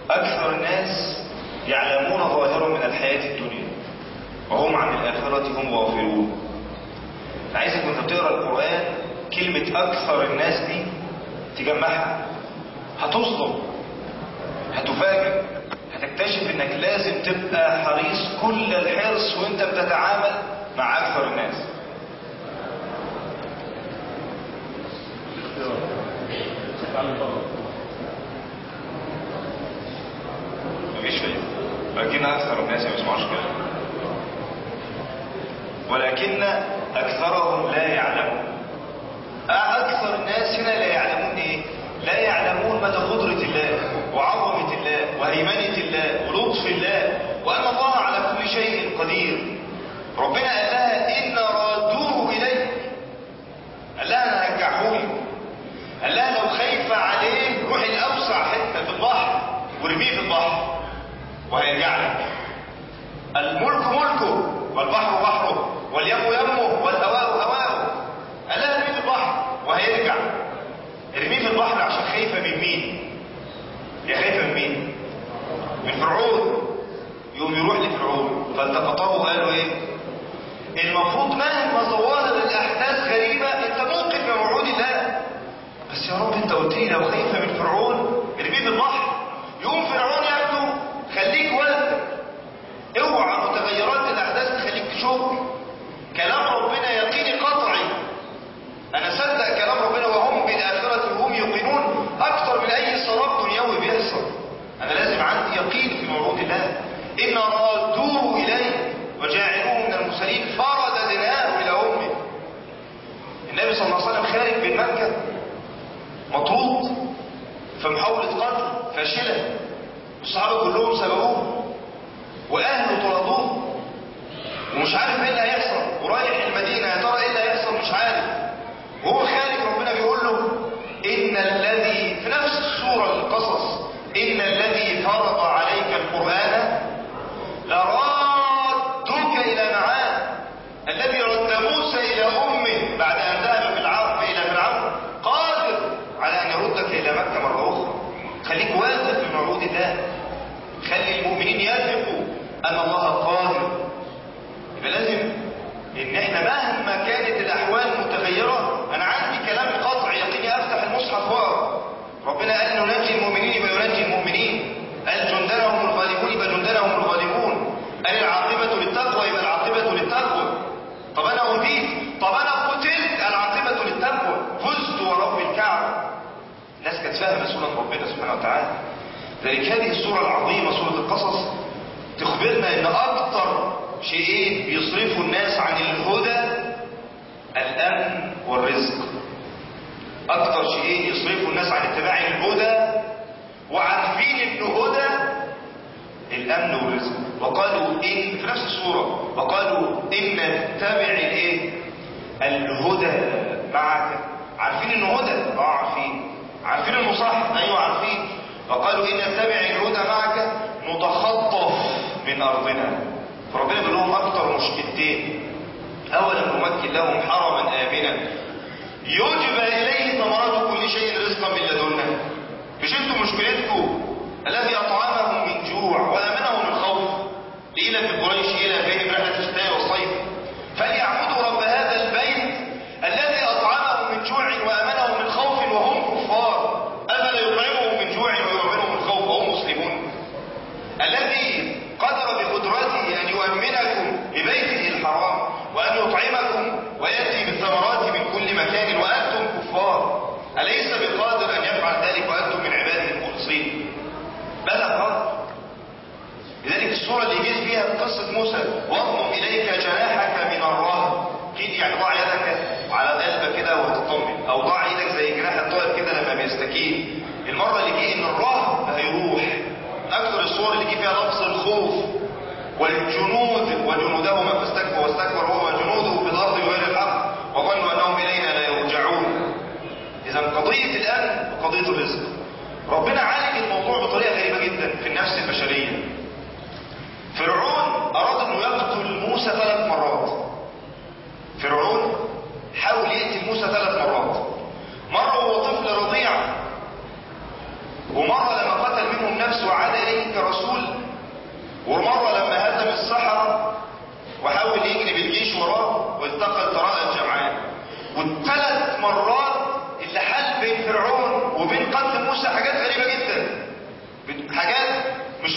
أكثر الناس يعلمون ظاهرا من الحياة الدنيا وهم عن الآخرة هم غافلون. عايزك وانت بتقرأ القرآن كلمة أكثر الناس دي تجمعها، هتصدم، هتفاجئ، هتكتشف انك لازم تبقى حريص كل الحرص وانت بتتعامل مع أكثر الناس. مفيش فايدة، ولكن أكثر الناس ما يسمعوش كلام، ولكن أكثرهم لا يعلمون. أكثر الناس هنا لا يعلمون إيه؟ لا يعلمون مدى قدرة الله وعظمة الله وهيمنة الله ولطف الله وأن الله على كل شيء قدير. ربنا قال لها إن رادوه إليك، قال لها أنا هرجعهولي، قال لها لو خايفة عليه روحي الأوسع حتة في البحر ورميه في البحر وهيرجع لك. الملك ملكه والبحر بحره واليم يمه والهواء هواءه، قال لها ارميه في البحر وهيرجع. ارميه في البحر عشان خايفة من مين؟ هي خايفة من مين؟ من فرعون. يقوم يروح لفرعون فالتقطه وقالوا ايه؟ المفروض مهما ظواهر الاحداث غريبة انت موقف بموعود الله، بس يا رب انت قلت لي لو خايفة من فرعون ارميه في البحر. يقوم فرعون ياخده خليك ولد، اوعى متغيرات الاحداث تخليك تشك. كلام ربنا يقيني قطعي، انا صدق كلام ربنا وهم بالاخره هم يوقنون اكثر من اي سراب دنيوي بيحصل. انا لازم عندي يقين في موعود الله. ان رادوه اليه وجاعلوه من المرسلين فرددناه الى امه. النبي صلى الله عليه وسلم خارج من مكه مطرود في محاوله قتل فاشله، الصحابه كلهم سبقوه واهله طردوه ومش عارف ايه اللي هيحصل، ورايح المدينه يا ترى ايه اللي هيحصل مش عارف. وهو خارج ربنا بيقول له ان الذي في نفس السوره القصص ان الذي فرض عليك القران لرادك الى معاد. الذي رد موسى الى امه بعد ان ذهب الى فرعون قادر على ان يردك الى مكه مره اخرى. خليك واثق في موعود الله، خلي المؤمنين يثقوا ان الله قادر. يبقى لازم ان احنا مهما كانت الاحوال متغيره انا عندي كلام قطعي يقيني افتح المصحف واقرا. ربنا قال ننجي المؤمنين يبقى ينجي المؤمنين، قال جندنا هم الغالبون يبقى جندنا هم الغالبون، قال العاقبه للتقوى يبقى العاقبه للتقوى. طب انا اهديت، طب انا قتلت، العاقبه للتقوى، فزت ورب الكعبه. الناس كانت فاهمه سنه ربنا سبحانه وتعالى. ذلك هذه السوره العظيمه سوره القصص تخبرنا ان اكثر شيئين بيصرفوا الناس عن الهدى الامن والرزق. اكثر شيئين يصرفوا الناس عن اتباع الهدى وعارفين ان هدى الامن والرزق. وقالوا ان في نفس السوره وقالوا ان نتبع الايه؟ الهدى معك. عارفين انه هدى؟ عارفين انه صح؟ ايوه عارفين. وقالوا ان نتبع الهدى معك نتخطف من ارضنا. فربنا بيقول لهم اكتر مشكلتين. اولا نمكن لهم حرما امنا يجبى اليه ثمرات كل شيء رزقا من لدنا. مش انتوا مشكلتكم الذي اطعمهم من جوع وامنهم من خوف. لإلى قريش الى بين رحله الشتاء والصيف فليعبدوا رب هذا البيت الذي اطعمهم من جوع وامنهم من خوف وهم كفار افلا يطعمهم من جوع ويؤمنهم من خوف وهم مسلمون. الذي قدر بقدرته ان يؤمنكم ببيته الحرام وان يطعمكم وياتي بالثمرات من كل مكان وانتم كفار، اليس بقادر ان يفعل ذلك وانتم من عباده المخلصين؟ بلى قادر. لذلك السوره اللي جيت فيها قصه موسى واضم اليك جناحك من الرهب، يعني ضع يدك على قلبك كده وتطمن، او ضع ايدك زي جناح الطائر كده لما بيستكين. المره اللي جه ان الرهب هيروح. اكثر الصور اللي جه فيها لفظ الخوف والجنود وجنودهما فاستكبروا واستكبر هو وجنوده في الارض بغير الحق وظنوا انهم الينا لا يرجعون. اذا قضيه الامن وقضيه الرزق ربنا عالج الموضوع بطريقه غريبه جدا في النفس البشريه. فرعون اراد انه يقتل موسى 3 مرات. فرعون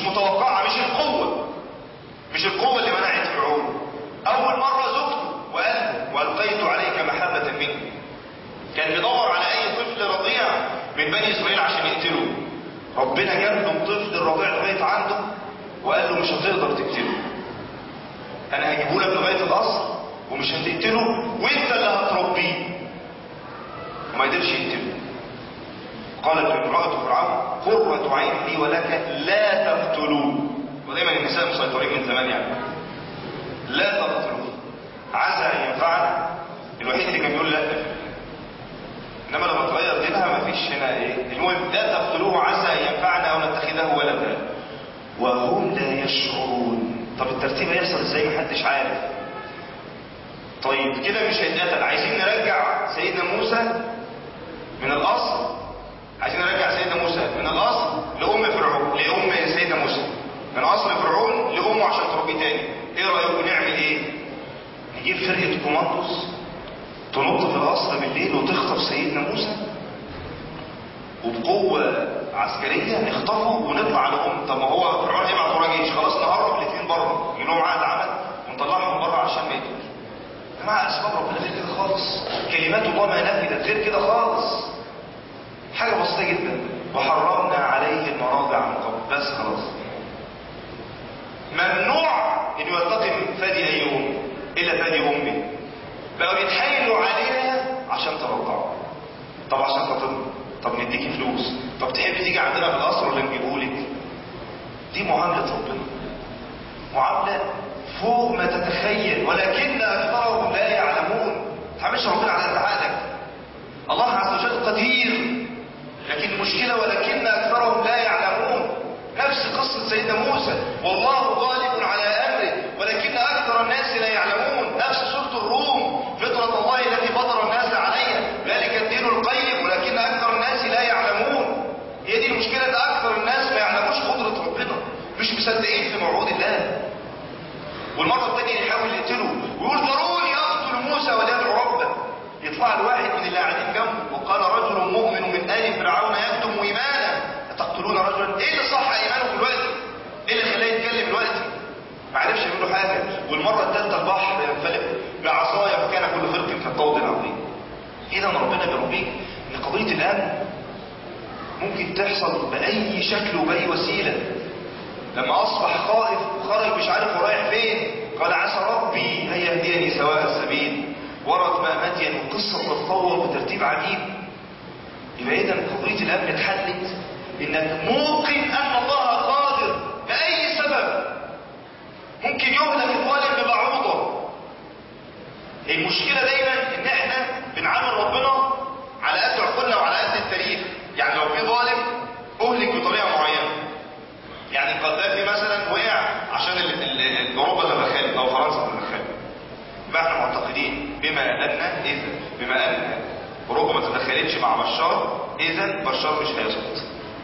متوقعة، مش القوة اللي منعت فرعون. أول مرة زوجته وقال وألقيت عليك محبة مني. كان بيدور على أي طفل رضيع من بني إسرائيل عشان يقتله. ربنا جاب له الطفل الرضيع لغاية عنده وقال له مش هتقدر تقتله، أنا هجيبه لك لغاية القصر ومش هتقتله وأنت اللي هتربيه. وما قدرش يقتله. قالت امرأة فرعون قرة عين لي ولك لا تقتلوه. ودايما النساء مسيطرين من زمان يعني. لا تقتلوه عسى ان ينفعنا. الوحيد اللي كان بيقول لا، انما لما تغير دينها مفيش هنا ايه. المهم لا تقتلوه عسى ان ينفعنا او نتخذه ولدا وهم لا يشعرون. طب الترتيب هيحصل ازاي؟ محدش عارف. طيب كده مش هيتقتل. عايزين نرجع سيدنا موسى من الاصل، عايزين نرجع سيدنا موسى من الاصل لام فرعون، لام سيدنا موسى من اصل فرعون لامه عشان تربيه تاني. ايه رايكم نعمل ايه؟ نجيب فرقه كوماندوس تنط في القصر بالليل وتخطف سيدنا موسى وبقوه عسكريه نخطفه ونطلع على طب ما هو فرعون هيبعت وراه جيش، خلاص نهرب الاثنين بره، يجي لهم عقد عمل ونطلعهم بره عشان ما يقتلوش. يا جماعه اسباب ربنا غير كده خالص، كلمات الله ما نفذت غير كده خالص. حاجه بسيطه جدا. وحرمنا عليه المراضع من قبل، بس خلاص. ممنوع انه يلتقم ثدي اي ام الا ثدي امه. بقوا يتحايلوا عليها عشان ترضعه. طب عشان خاطرنا، طب نديكي فلوس، طب تحبي تيجي عندنا في القصر ولا نجيبهولك؟ دي معامله ربنا، معامله فوق ما تتخيل، ولكن اكثرهم لا يعلمون. ما تعملش ربنا على قد عقلك. الله عز وجل قدير، لكن المشكله ولكن اكثرهم لا يعلمون. نفس قصة سيدنا موسى، والله غالب على أمره ولكن أكثر الناس لا يعلمون. نفس سورة الروم، فطرة الله التي فطر الناس عليها ذلك الدين القيم ولكن أكثر الناس لا يعلمون. هي دي المشكلة، ده أكثر الناس ما يعلموش قدرة ربنا، مش مصدقين في موعود الله. والمرة الثانية يحاول يقتله ويقول ضروري أقتل موسى وليدعو ربه. يطلع الواحد من اللي قاعدين جنبه وقال رجل مؤمن من آل فرعون يكتم إيمانه تقتلون رجلا. ايه اللي صح ايمانه دلوقتي؟ ايه اللي خلاه يتكلم دلوقتي؟ ما عرفش يعمل له حاجه. والمره الثالثه البحر ينفلق بعصايه فكان كل فرق كالطود العظيم. اذا ربنا بيربيك ان قضيه الامن ممكن تحصل باي شكل وباي وسيله. لما اصبح خائف وخرج مش عارف هو رايح فين قال عسى ربي ان يهديني سواء السبيل. ورد ماء مدين وقصه تتطور بترتيب عجيب. يبقى اذا قضيه الامن اتحلت انك موقن ان الله قادر باي سبب. ممكن يهلك الظالم ببعوضه. المشكله دايما ان احنا بنعامل ربنا على قد عقولنا وعلى قد التاريخ. يعني لو في ظالم اهلك بطريقه معينه، يعني القذافي مثلا وقع عشان اوروبا تدخلت او فرنسا تدخلت، يبقى احنا معتقدين بما ان اوروبا ما تدخلتش مع بشار اذا بشار مش هيسقط.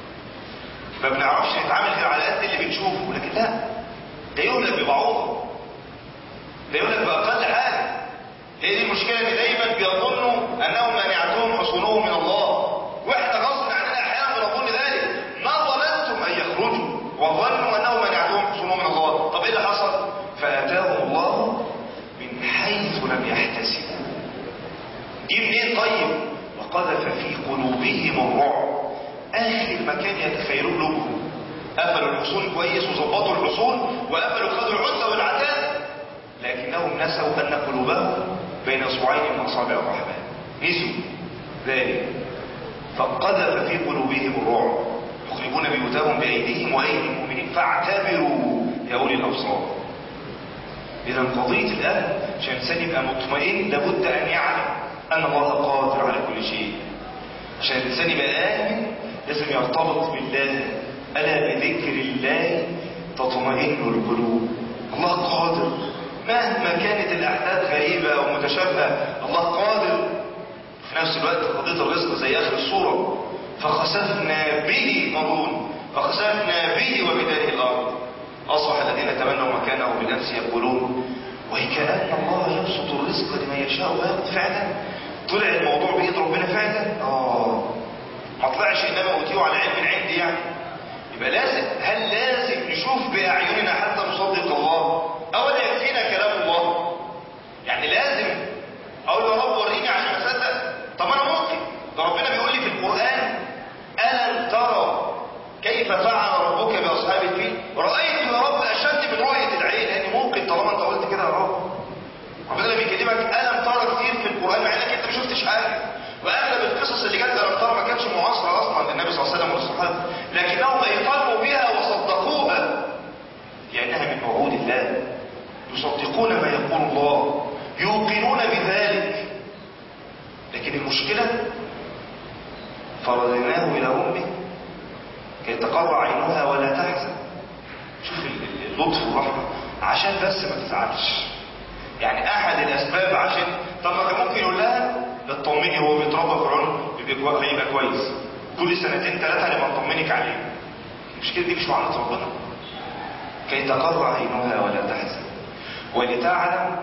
ما بنعرفش نتعامل غير على قد اللي بنشوفه. لكن لا، ده يهلك ببعوضه، ده يهلك باقل حاجه. هي دي المشكله، ان دايما بيظنوا انهم مانعتهم حصونهم من الله، واحنا غصب عننا احيانا بنظن ذلك. ما ظننتم ان يخرجوا وظنوا انهم مانعتهم حصونهم من الله. طب ايه اللي حصل؟ فاتاهم الله من حيث لم يحتسبوا. دي منين طيب؟ وقذف في قلوبهم الرعب. اخر مكان يتخيلوه قلوبهم. قفلوا الحصون كويس وظبطوا الحصون وقفلوا خدوا العده والعتاد، لكنهم نسوا ان قلوبهم بين اصبعين من اصابع الرحمن. نسوا ذلك فقذف في قلوبهم الرعب يخربون بيوتهم بايديهم وايدي المؤمنين فاعتبروا يا اولي الابصار. اذا قضيه الامن عشان الانسان يبقى مطمئن لابد ان يعلم ان الله قادر على كل شيء. عشان الانسان يبقى امن لازم يرتبط بالله. الا بذكر الله تطمئن القلوب. الله قادر مهما كانت الاحداث غريبه او متشابهه، الله قادر. في نفس الوقت قضيه الرزق زي اخر السوره، فخسفنا به قارون فخسفنا به وبداره الارض اصبح الذين تمنوا مكانه بالامس يقولون وكأن الله يبسط الرزق لمن يشاء ويقدر. فعلا طلع الموضوع بايد ربنا فعلا. ما طلعش انما اوتيه على علم عندي يعني. يبقى لازم، هل لازم نشوف نشوف بأعيننا حتى نصدق الله؟ أولا يكفينا كلام الله؟ يعني لازم أقول له يا رب وريني عشان أصدق؟ طب أنا ممكن، ده ربنا بيقول لي في القرآن: ألم ترى كيف فعل ربك بأصحاب الفيل؟ رأيت يا رب أشد من رؤية العين، لأن ممكن طالما أنت قلت كده يا رب. ربنا اللي بيكلمك ألم ترى كتير في القرآن مع إنك أنت ما شفتش حاجة. وأغلب القصص اللي جت ألم ترى ما كانتش معاصرة أصلا للنبي صلى الله عليه وسلم والصحابة، لكنهم أيقنوا بها وصدقوها لأنها من وعود الله. يصدقون ما يقول الله، يوقنون بذلك. لكن المشكلة فرددناه إلى أمه كي تقر عينها ولا تحزن. شوف اللطف والرحمة، عشان بس ما تزعلش. يعني أحد الأسباب عشان، طب ما كان ممكن يقول لها اطمني هو بيتربى فرعون هيبقى كويس، كل سنتين ثلاثة هنبقى نطمنك عليه. المشكلة دي مش معاملة ربنا. كي تقر عينها ولا تحزن ولتعلم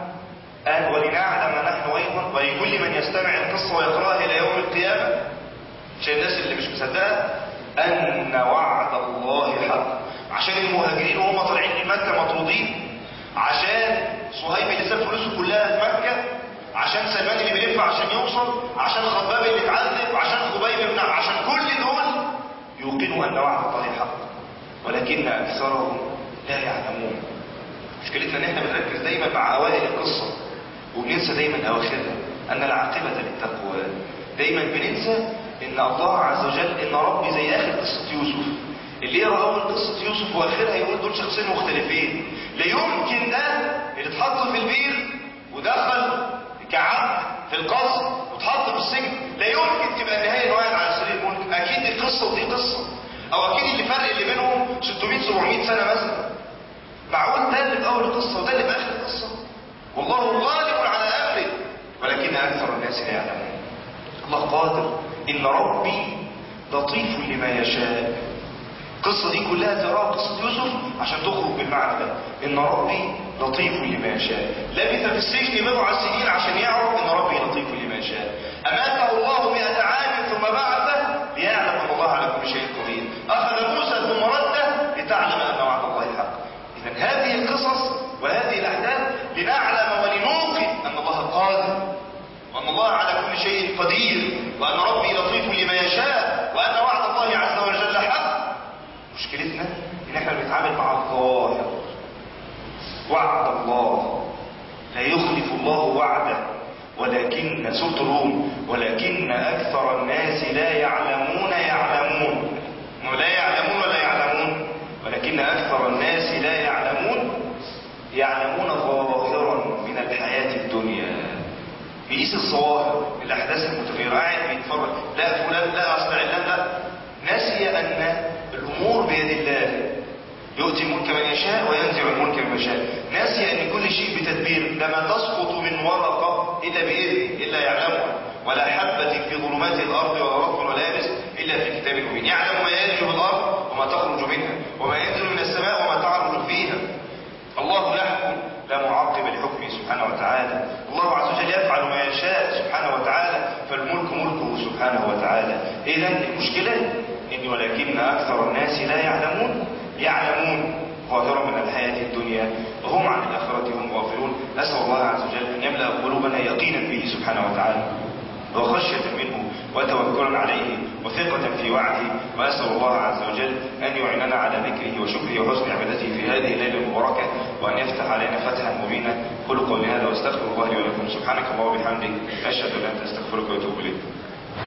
ولنعلم نحن أيضا ولكل من يستمع القصة ويقرأها إلى يوم القيامة، عشان الناس اللي مش مصدقة، أن وعد الله حق. عشان المهاجرين وهم طالعين من مكة مطرودين، عشان صهيب اللي ساب فلوسه كلها في مكة، عشان سلمان اللي بيلف عشان يوصل، عشان خباب اللي اتعذب، عشان خبيب بن، عشان كل دول يوقنوا أن وعد الله حق، ولكن أكثرهم لا يعلمون. مشكلتنا ان احنا بنركز دايما مع اوائل القصة وبننسى دايما اواخرها، ان العاقبة للتقوى. دايما بننسى ان الله عز وجل، ان ربي زي اخر قصة يوسف، اللي يقرأ اول قصة يوسف واخرها يقول دول شخصين مختلفين. لا يمكن ده اللي اتحط في البير ودخل كعبد في القصر واتحط في السجن، لا يمكن تبقى النهاية واحد على سرير الملك. اكيد دي قصة ودي قصة، او اكيد اللي فرق اللي بينهم 600-700 سنة مثلا. معقول ده اللي في اول القصه وده اللي في اخر القصه؟ والله غالب على امره ولكن اكثر الناس لا يعلمون. الله قادر، ان ربي لطيف لما يشاء. القصه دي كلها تراها قصه يوسف عشان تخرج بالمعنى ده، ان ربي لطيف لما يشاء. لبث في السجن 7 سنين عشان يعرف ان ربي لطيف لما يشاء. اماته الله 100 عام ثم بعثه ليعلم ان الله على كل شيء قدير. اخذ موسى ثم رده لتعلم ان وعد الله حق. إذن هذه القصص وهذه الأحداث لنعلم ولنوقن أن الله قادر، وأن الله على كل شيء قدير، وأن ربي لطيف لما يشاء، وأن وعد الله عز وجل حق. مشكلتنا إن احنا بنتعامل مع الظواهر. وعد الله لا يخلف الله وعده، ولكن سورة الروم: ولكن أكثر الناس لا يعلمون لا يعلمون ولا يعلمون، ولكن أكثر الناس لا يعلمون ظاهرا من الحياة الدنيا. بيقيس الظواهر، الأحداث المتغيرة، قاعد بيتفرج، لا فلان، لا أصل علان، لا، نسي أن الأمور بيد الله، يؤتي الملك من يشاء وينزع الملك من يشاء. نسي أن كل شيء بتدبير، لما تسقط من ورقة إلا بإذنه إلا يعلمها، ولا حبة في ظلمات الأرض ولا رطب ولا يابس إلا في كتاب مبين. يعلم ما يلج في الأرض وما تخرج منها وما ينزل من السماء وما تعرج فيها. الله يحكم لا معقب لحكمه سبحانه وتعالى. الله عز وجل يفعل ما يشاء سبحانه وتعالى، فالملك ملكه سبحانه وتعالى. إذن المشكلة إن ولكن أكثر الناس لا يعلمون ظاهرا من الحياة الدنيا وهم عن الآخرة هم غافلون. أسأل الله عز وجل أن يملأ قلوبنا يقينا به سبحانه وتعالى، وخشية منه وتوكلا عليه وثقة في وعده. وأسأل الله عز وجل أن يعيننا على ذكره وشكره وحسن عبادته في هذه الليلة المباركة، وأن يفتح علينا فتحا مبينا. قولوا قولي هذا واستغفر الله لي ولكم. سبحانك اللهم وبحمدك، أشهد أن لا إله إلا أنت، أستغفرك وأتوب إليك.